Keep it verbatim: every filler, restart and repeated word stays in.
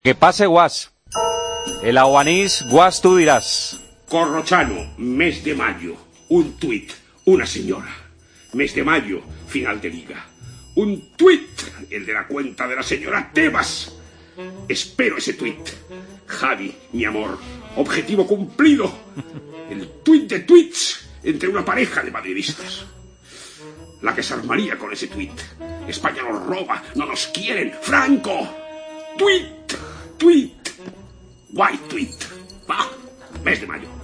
Que pase Guas. El aguanís Guas tú dirás. Corrochano, mes de mayo. Un tuit, una señora. Mes de mayo, final de liga. Un tuit, el de la cuenta de la señora Tebas. Espero ese tuit. Javi, mi amor, objetivo cumplido. El tuit de tuits entre una pareja de madridistas. La que se armaría con ese tuit. España nos roba, no nos quieren. ¡Franco! Tuit, tuit, white tuit. Va, mes de mayo.